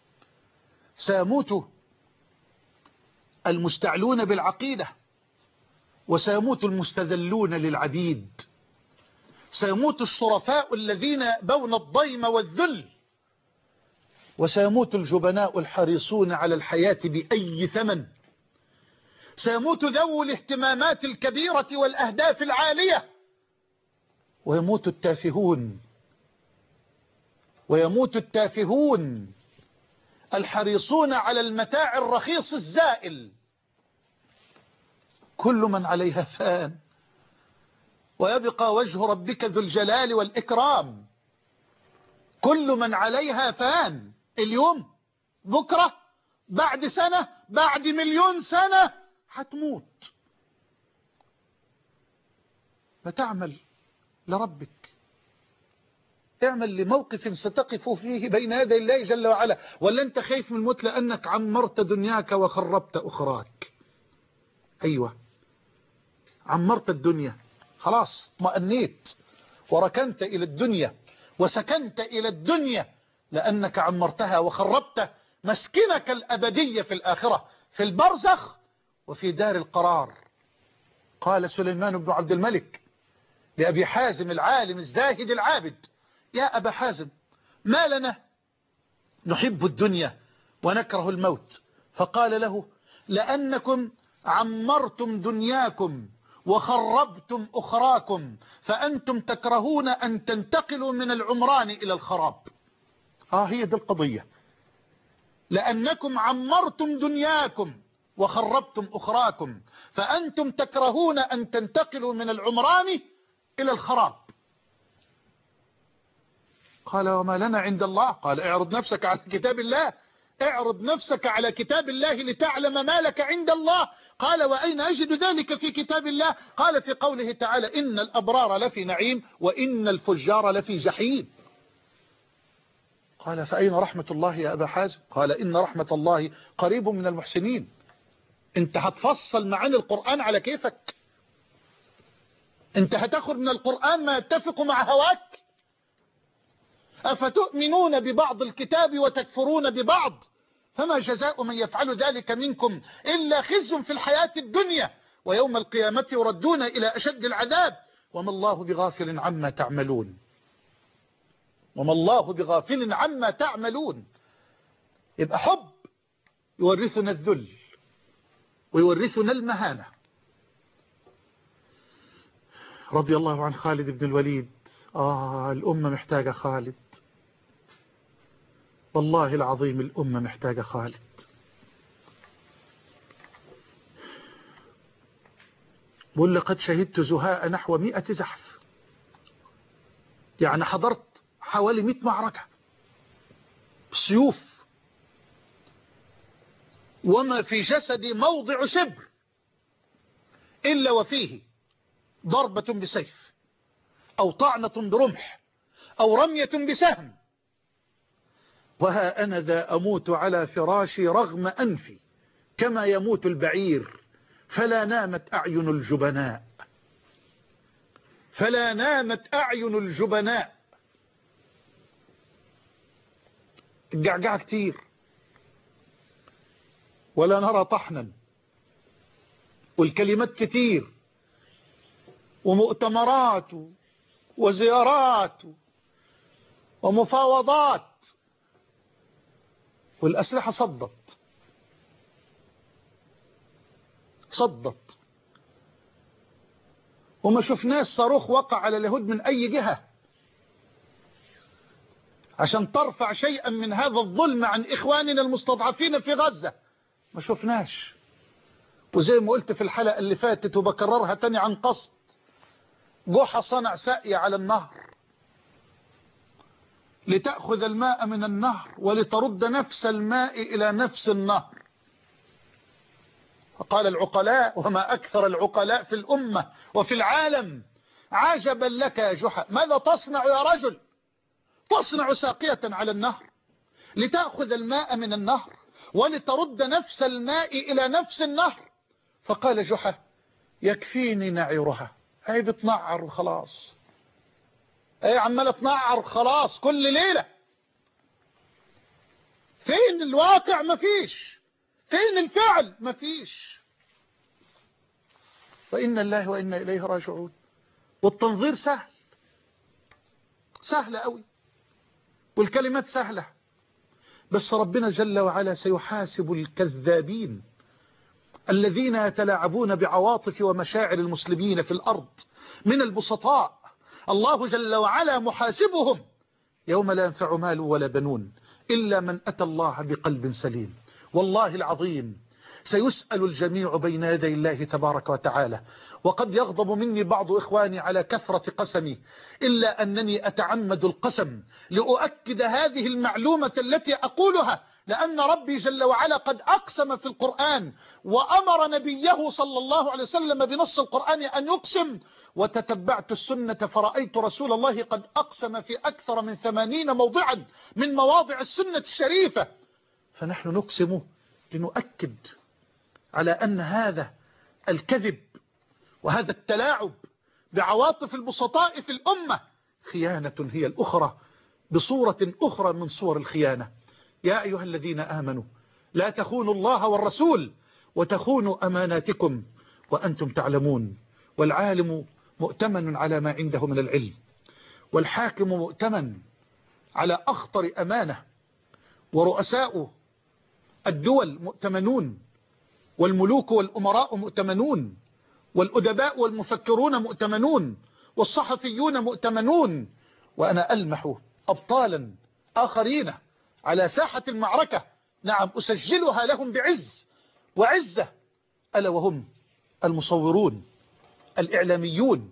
سيموت المستعلون بالعقيدة وسيموت المستذلون للعبيد، سيموت الشرفاء الذين بون الضيم والذل، وسيموت الجبناء الحريصون على الحياة بأي ثمن، سيموت ذو الاهتمامات الكبيرة والأهداف العالية، ويموت التافهون، ويموت التافهون الحريصون على المتاع الرخيص الزائل. كل من عليها فان ويبقى وجه ربك ذو الجلال والإكرام. كل من عليها فان. اليوم، بكرة، بعد سنة، بعد مليون سنة هتموت. فتعمل لربك، اعمل لموقف ستقف فيه بين يدي الله جل وعلا. ولا انت خايف من الموت لأنك عمرت دنياك وخربت أخراك؟ أيوة، عمرت الدنيا، خلاص اطمأنيت وركنت إلى الدنيا وسكنت إلى الدنيا لأنك عمرتها وخربت مسكنك الأبدية في الآخرة، في البرزخ وفي دار القرار. قال سليمان بن عبد الملك لأبي حازم العالم الزاهد العابد: يا أبا حازم، ما لنا نحب الدنيا ونكره الموت؟ فقال له: لأنكم عمرتم دنياكم وخربتم أخراكم، فأنتم تكرهون أن تنتقلوا من العمران إلى الخراب. هي دي القضية. لأنكم عمرتم دنياكم وخربتم أخراكم، فأنتم تكرهون أن تنتقلوا من العمران إلى الخراب. قال: وما لنا عند الله؟ قال: اعرض نفسك على كتاب الله اعرض نفسك على كتاب الله لتعلم ما لك عند الله. قال وأين أجد ذلك في كتاب الله؟ قال في قوله تعالى إن الأبرار لفي نعيم وإن الفجار لفي جحيم. قال فأين رحمة الله يا أبا حازم؟ قال إن رحمة الله قريب من المحسنين. انت هتفصل معاني القرآن على كيفك، انت هتاخد من القرآن ما يتفق مع هواك. أفتؤمنون ببعض الكتاب وتكفرون ببعض، فما جزاء من يفعل ذلك منكم إلا خزي في الحياة الدنيا ويوم القيامة يردون إلى أشد العذاب وما الله بغافل عما تعملون. وما الله بغافل عما تعملون. يبقى حب يورثنا الذل ويورثنا المهانة. رضي الله عن خالد بن الوليد. الأمة محتاجة خالد، والله العظيم الأمة محتاجة خالد. بقول لقد شهدت زهاء نحو 100 زحف، يعني حضرت حوالي 100 معركة سيوف، وما في جسدي موضع شبر إلا وفيه ضربة بسيف أو طعنة برمح أو رمية بسهم، وها أنا ذا أموت على فراشي رغم أنفي كما يموت البعير، فلا نامت أعين الجبناء، فلا نامت أعين الجبناء. الجعجعة كتير ولا نرى طحنا، والكلمات كتير ومؤتمرات وزيارات ومفاوضات، والأسلحة صدت وما شفناش صاروخ وقع على اليهود من أي جهة عشان ترفع شيئا من هذا الظلم عن إخواننا المستضعفين في غزة، ما شفناش. وزي ما قلت في الحلقة اللي فاتت وبكررها تاني عن قصد، جحا صنع ساقية على النهر لتأخذ الماء من النهر ولترد نفس الماء إلى نفس النهر. فقال العقلاء، وما أكثر العقلاء في الأمة وفي العالم، عجبا لك يا جحا، ماذا تصنع يا رجل؟ تصنع ساقية على النهر لتأخذ الماء من النهر ولترد نفس الماء إلى نفس النهر. فقال جحا يكفيني نعيرها، هي بتنعر وخلاص، هي عمالة تنعر خلاص كل ليلة. فين الواقع؟ مفيش. فين الفعل؟ مفيش. وإن الله وإنا إليه راجعون. والتنظير سهل قوي، والكلمات سهلة، بس ربنا جل وعلا سيحاسب الكذابين الذين يتلاعبون بعواطف ومشاعر المسلمين في الأرض من البسطاء. الله جل وعلا محاسبهم يوم لا ينفع مال ولا بنون إلا من أتى الله بقلب سليم. والله العظيم سيسأل الجميع بين يدي الله تبارك وتعالى. وقد يغضب مني بعض إخواني على كثرة قسمي، إلا أنني أتعمد القسم لأؤكد هذه المعلومة التي أقولها، لأن ربي جل وعلا قد أقسم في القرآن وأمر نبيه صلى الله عليه وسلم بنص القرآن أن يقسم. وتتبعت السنة فرأيت رسول الله قد أقسم في أكثر من 80 موضعا من مواضع السنة الشريفة. فنحن نقسم لنؤكد على أن هذا الكذب وهذا التلاعب بعواطف البسطاء في الأمة خيانة هي الأخرى بصورة أخرى من صور الخيانة. يا أيها الذين آمنوا لا تخونوا الله والرسول وتخونوا أماناتكم وأنتم تعلمون. والعالم مؤتمن على ما عنده من العلم، والحاكم مؤتمن على أخطر أمانة، ورؤساء الدول مؤتمنون، والملوك والأمراء مؤتمنون، والأدباء والمفكرون مؤتمنون، والصحفيون مؤتمنون. وأنا ألمح أبطالا آخرين على ساحة المعركة، نعم أسجلها لهم بعز وعزة، ألا وهم المصورون، الإعلاميون،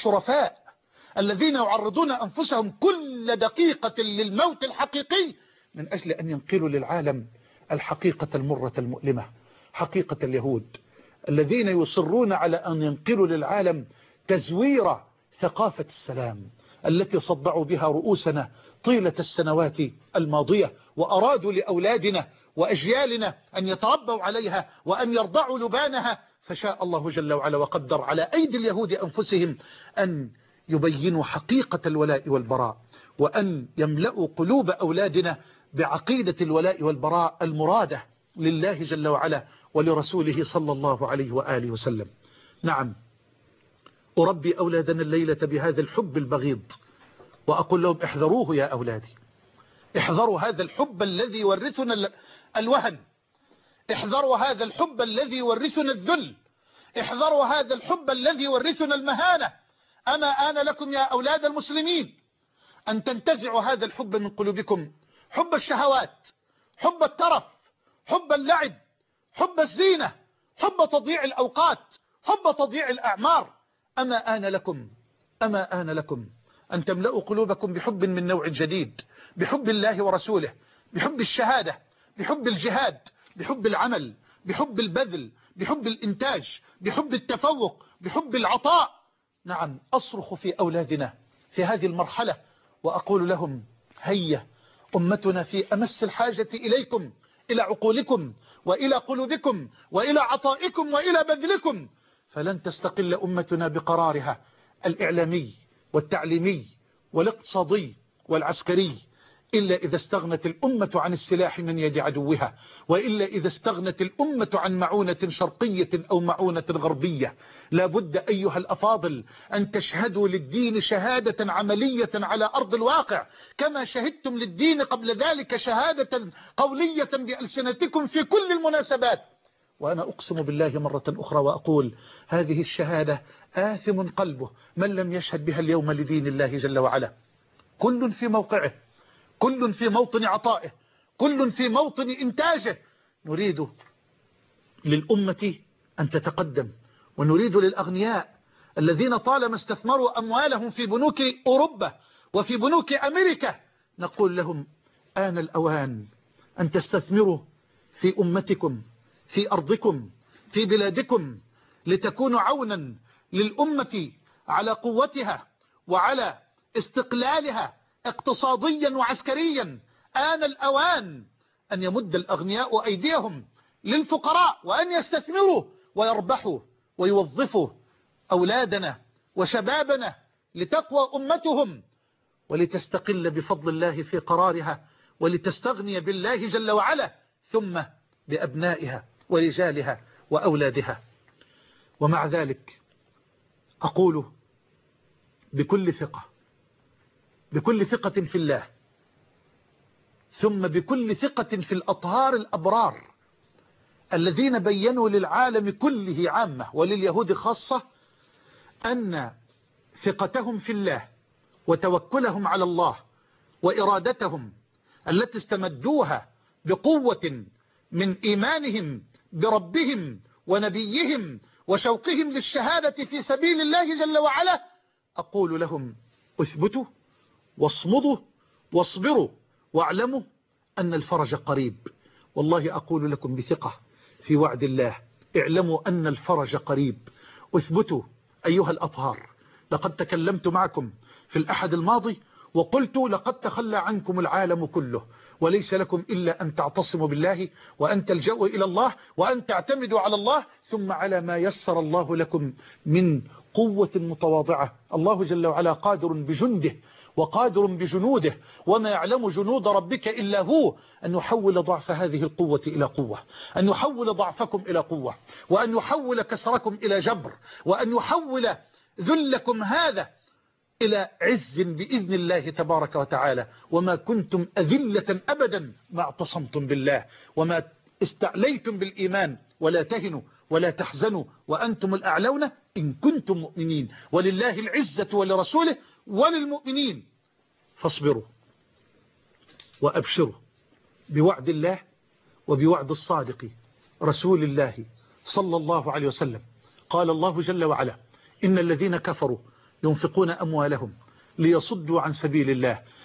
الشرفاء، الذين يعرضون أنفسهم كل دقيقة للموت الحقيقي من أجل أن ينقلوا للعالم الحقيقة المرة المؤلمة، حقيقة اليهود الذين يصرون على أن ينقلوا للعالم تزوير ثقافة السلام التي صدعوا بها رؤوسنا طيلة السنوات الماضية، وأرادوا لأولادنا وأجيالنا أن يتربوا عليها وأن يرضعوا لبانها. فشاء الله جل وعلا وقدر على أيدي اليهود أنفسهم أن يبينوا حقيقة الولاء والبراء، وأن يملأوا قلوب أولادنا بعقيدة الولاء والبراء المرادة لله جل وعلا ولرسوله صلى الله عليه وآله وسلم. نعم، أربي أولادنا الليلة بهذا الحب البغيض، وأقول لهم احذروه يا أولادي، احذروا هذا الحب الذي يورثنا الوهن، احذروا هذا الحب الذي يورثنا الذل، احذروا هذا الحب الذي يورثنا المهانة. أما آن لكم يا أولاد المسلمين أن تنتزعوا هذا الحب من قلوبكم، حب الشهوات، حب الترف، حب اللعب، حب الزينة، حب تضييع الأوقات، حب تضييع الأعمار. أما آن لكم أن تملأوا قلوبكم بحب من نوع جديد، بحب الله ورسوله، بحب الشهادة، بحب الجهاد، بحب العمل، بحب البذل، بحب الإنتاج، بحب التفوق، بحب العطاء. نعم، أصرخ في أولادنا في هذه المرحلة وأقول لهم هيا، أمتنا في أمس الحاجة إليكم، إلى عقولكم وإلى قلوبكم وإلى عطائكم وإلى بذلكم. فلن تستقل أمتنا بقرارها الإعلامي والتعليمي والاقتصادي والعسكري إلا إذا استغنت الأمة عن السلاح من يد عدوها، وإلا إذا استغنت الأمة عن معونة شرقية أو معونة غربية. لا بد أيها الأفاضل أن تشهدوا للدين شهادة عملية على أرض الواقع، كما شهدتم للدين قبل ذلك شهادة قولية بألسنتكم في كل المناسبات. وأنا أقسم بالله مرة أخرى وأقول هذه الشهادة آثم قلبه من لم يشهد بها اليوم لدين الله جل وعلا. كل في موقعه، كل في موطن عطائه، كل في موطن إنتاجه. نريد للأمة أن تتقدم، ونريد للأغنياء الذين طالما استثمروا أموالهم في بنوك أوروبا وفي بنوك أمريكا، نقول لهم آن الأوان أن تستثمروا في أمتكم، في أرضكم، في بلادكم، لتكونوا عونا للأمة على قوتها وعلى استقلالها اقتصاديا وعسكريا. آن الأوان أن يمد الأغنياء أيديهم للفقراء وأن يستثمروا ويربحوا ويوظفوا أولادنا وشبابنا لتقوى أمتهم ولتستقل بفضل الله في قرارها، ولتستغني بالله جل وعلا ثم بأبنائها ورجالها وأولادها. ومع ذلك أقول بكل ثقة، بكل ثقة في الله، ثم بكل ثقة في الأطهار الأبرار الذين بينوا للعالم كله عامة ولليهود خاصة أن ثقتهم في الله وتوكلهم على الله وإرادتهم التي استمدوها بقوة من إيمانهم بربهم ونبيهم وشوقهم للشهادة في سبيل الله جل وعلا، أقول لهم اثبتوا واصمدوا واصبروا واعلموا أن الفرج قريب. والله أقول لكم بثقة في وعد الله، اعلموا أن الفرج قريب. اثبتوا أيها الأطهار. لقد تكلمت معكم في الأحد الماضي وقلت لقد تخلى عنكم العالم كله، وليس لكم إلا أن تعتصموا بالله وأن تلجأوا إلى الله وأن تعتمدوا على الله، ثم على ما يسر الله لكم من قوة متواضعة. الله جل وعلا قادر بجنده وقادر بجنوده، وما يعلم جنود ربك إلا هو. أن يحول ضعف هذه القوة إلى قوة، أن يحول ضعفكم إلى قوة، وأن يحول كسركم إلى جبر، وأن يحول ذلكم هذا إلى عز بإذن الله تبارك وتعالى. وما كنتم أذلة أبدا ما اعتصمتم بالله وما استعليتم بالإيمان، ولا تهنوا ولا تحزنوا وأنتم الأعلون إن كنتم مؤمنين، ولله العزة ولرسوله وللمؤمنين. فاصبروا وأبشروا بوعد الله وبوعد الصادق رسول الله صلى الله عليه وسلم. قال الله جل وعلا إن الذين كفروا ينفقون أموالهم ليصدوا عن سبيل الله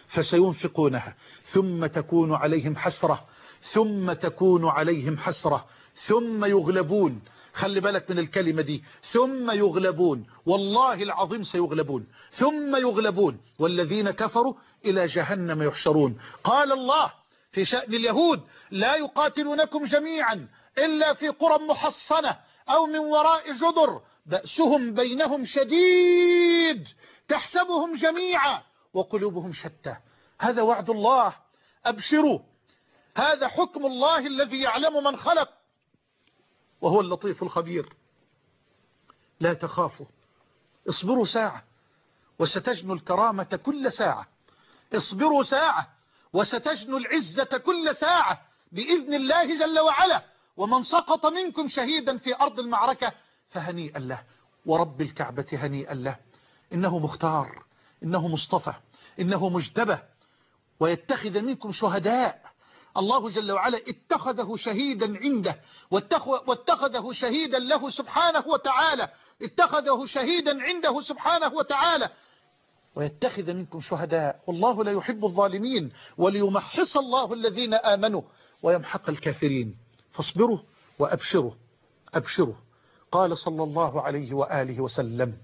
فسينفقونها ثم تكون عليهم حسرة ثم تكون عليهم حسرة ثم يغلبون. خلي بالك من الكلمة دي، ثم يغلبون، والله العظيم سيغلبون، ثم يغلبون والذين كفروا إلى جهنم يحشرون. قال الله في شأن اليهود: لا يقاتلونكم جميعا إلا في قرى محصنة أو من وراء جدر بأسهم بينهم شديد تحسبهم جميعا وقلوبهم شتى. هذا وعد الله، أبشروا، هذا حكم الله الذي يعلم من خلق وهو اللطيف الخبير. لا تخافوا، اصبروا ساعة وستجنوا الكرامة كل ساعة، اصبروا ساعة وستجنوا العزة كل ساعة بإذن الله جل وعلا. ومن سقط منكم شهيدا في أرض المعركة فهنيئا له، ورب الكعبة هنيئا له، إنه مختار، إنه مصطفى، إنه مجتبى، ويتخذ منكم شهداء. الله جل وعلا اتخذه شهيدا عنده، واتخذه شهيدا له سبحانه وتعالى، اتخذه شهيدا عنده سبحانه وتعالى، ويتخذ منكم شهداء، والله لا يحب الظالمين، وليمحص الله الذين آمنوا ويمحق الكافرين. فاصبروا وأبشروا، أبشروا. قال صلى الله عليه وآله وسلم،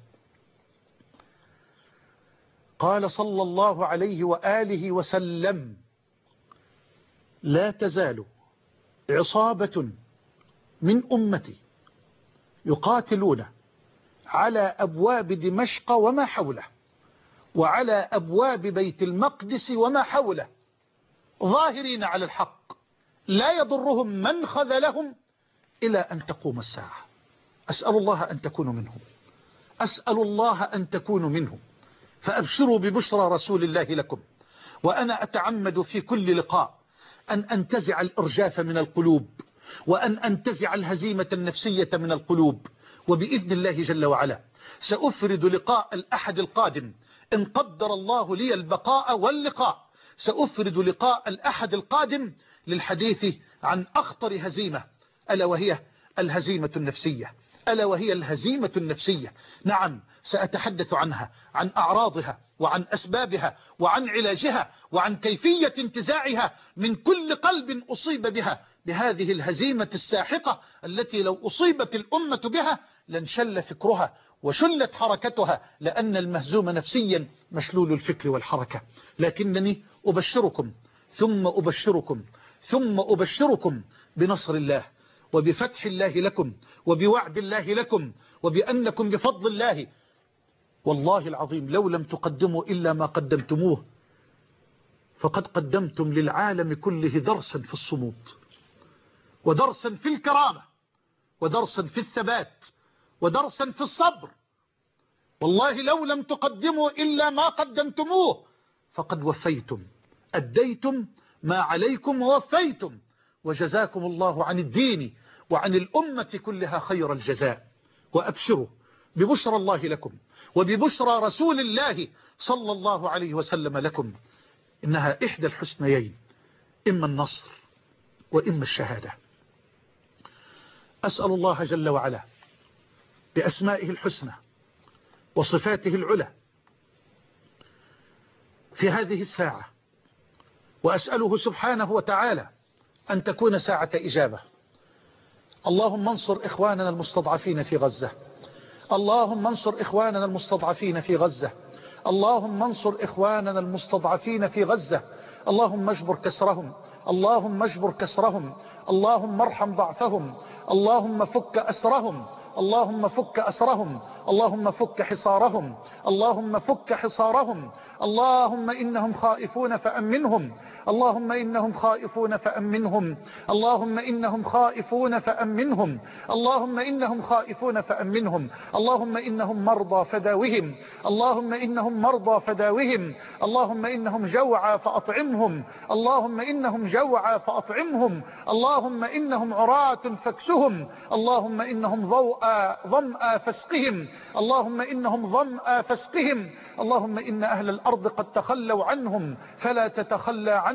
قال صلى الله عليه وآله وسلم: لا تزال عصابة من أمتي يقاتلون على أبواب دمشق وما حوله، وعلى أبواب بيت المقدس وما حوله، ظاهرين على الحق، لا يضرهم من خذلهم إلى أن تقوم الساعة. أسأل الله أن تكونوا منهم، أسأل الله أن تكونوا منهم. فأبشروا ببشرى رسول الله لكم. وأنا أتعمد في كل لقاء أن أنتزع الإرجاف من القلوب، وأن أنتزع الهزيمة النفسية من القلوب. وبإذن الله جل وعلا سأفرد لقاء الأحد القادم إن قدر الله لي البقاء واللقاء، سأفرد لقاء الأحد القادم للحديث عن أخطر هزيمة، ألا وهي الهزيمة النفسية، ألا وهي الهزيمة النفسية. نعم، سأتحدث عنها، عن أعراضها وعن أسبابها وعن علاجها وعن كيفية انتزاعها من كل قلب أصيب بها، بهذه الهزيمة الساحقة التي لو أصيبت الأمة بها لانشل فكرها وشلت حركتها، لأن المهزوم نفسيا مشلول الفكر والحركة. لكنني أبشركم ثم أبشركم ثم أبشركم بنصر الله وبفتح الله لكم وبوعد الله لكم، وبأنكم بفضل الله والله العظيم لو لم تقدموا إلا ما قدمتموه فقد قدمتم للعالم كله درسا في الصمود، ودرسا في الكرامة، ودرسا في الثبات، ودرسا في الصبر. والله لو لم تقدموا إلا ما قدمتموه فقد وفيتم، أديتم ما عليكم ووفيتم، وجزاكم الله عن الدين وعن الأمة كلها خير الجزاء. وأبشروا ببشرى الله لكم وببشرى رسول الله صلى الله عليه وسلم لكم، إنها إحدى الحسنيين، إما النصر وإما الشهادة. أسأل الله جل وعلا بأسمائه الحسنى وصفاته العلى في هذه الساعة، وأسأله سبحانه وتعالى أن تكون ساعة إجابة. اللهم انصر إخواننا المستضعفين في غزة، اللهم انصر إخواننا المستضعفين في غزة، اللهم انصر إخواننا المستضعفين في غزة، اللهم اجبر كسرهم، اللهم اجبر كسرهم، اللهم ارحم ضعفهم، اللهم فك أسرهم، اللهم فك أسرهم، اللهم فك حصارهم، اللهم فك حصارهم. اللهم إنهم خائفون فأمنهم، اللهم إنهم خائفون فأمنهم، اللهم إنهم خائفون فأمنهم، اللهم إنهم خائفون فأمنهم، اللهم إنهم مرضى فداوهم، اللهم إنهم مرضى فداوهم، اللهم إنهم جوعى فأطعمهم، اللهم إنهم جوعى فأطعمهم، اللهم إنهم عراة فاكسهم، اللهم إنهم ظمأ فاسقهم، اللهم إنهم ظمأ فاسقهم، اللهم إن أهل الأرض قد تخلوا عنهم فلا تتخلى عنهم.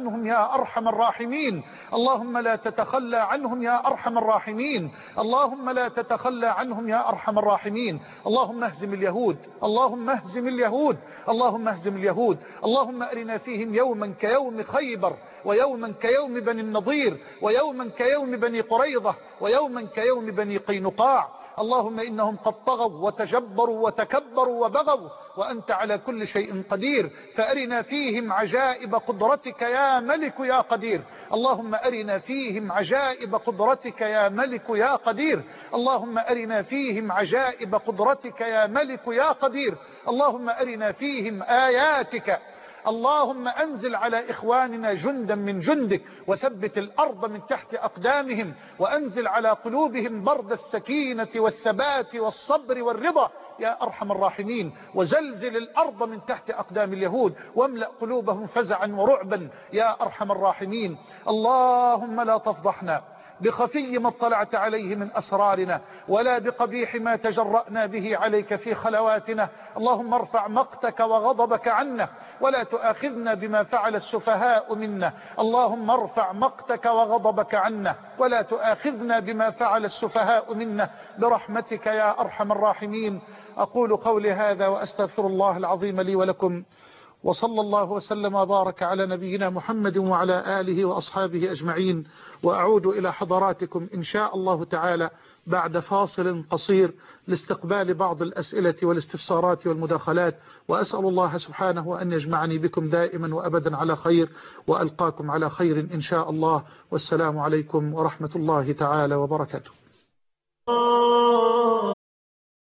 عنهم يا أرحم الراحمين. اللهم لا تتخلى عنهم يا أرحم الراحمين. اللهم لا تتخلى عنهم يا أرحم الراحمين. اللهم اهزم اليهود، اللهم اهزم اليهود، اللهم اهزم اليهود. اللهم أرنا فيهم يوما كيوم خيبر، ويوما كيوم بني النضير، ويوما كيوم بني قريظة، ويوما كيوم بني قينقاع. اللهم إنهم قد طغوا وتجبروا وتكبروا وبغوا، وأنت على كل شيء قدير، فأرنا فيهم عجائب قدرتك يا ملك يا قدير. اللهم أرنا فيهم عجائب قدرتك يا ملك يا قدير. اللهم أرنا فيهم عجائب قدرتك يا ملك يا قدير. اللهم أرنا فيهم آياتك. اللهم أنزل على إخواننا جندا من جندك، وثبت الأرض من تحت أقدامهم، وأنزل على قلوبهم برد السكينة والثبات والصبر والرضا يا أرحم الراحمين. وزلزل الأرض من تحت أقدام اليهود، واملأ قلوبهم فزعا ورعبا يا أرحم الراحمين. اللهم لا تفضحنا بخفي ما اطلعت عليه من أسرارنا، ولا بقبيح ما تجرأنا به عليك في خلواتنا. اللهم ارفع مقتك وغضبك عنا، ولا تؤاخذنا بما فعل السفهاء منا. اللهم ارفع مقتك وغضبك عنا، ولا تؤاخذنا بما فعل السفهاء منا، برحمتك يا أرحم الراحمين. أقول قولي هذا وأستغفر الله العظيم لي ولكم، وصلى الله وسلم وبارك على نبينا محمد وعلى آله وأصحابه أجمعين. وأعود إلى حضراتكم إن شاء الله تعالى بعد فاصل قصير لاستقبال بعض الأسئلة والاستفسارات والمداخلات، وأسأل الله سبحانه أن يجمعني بكم دائما وأبدا على خير، وألقاكم على خير إن شاء الله. والسلام عليكم ورحمة الله تعالى وبركاته.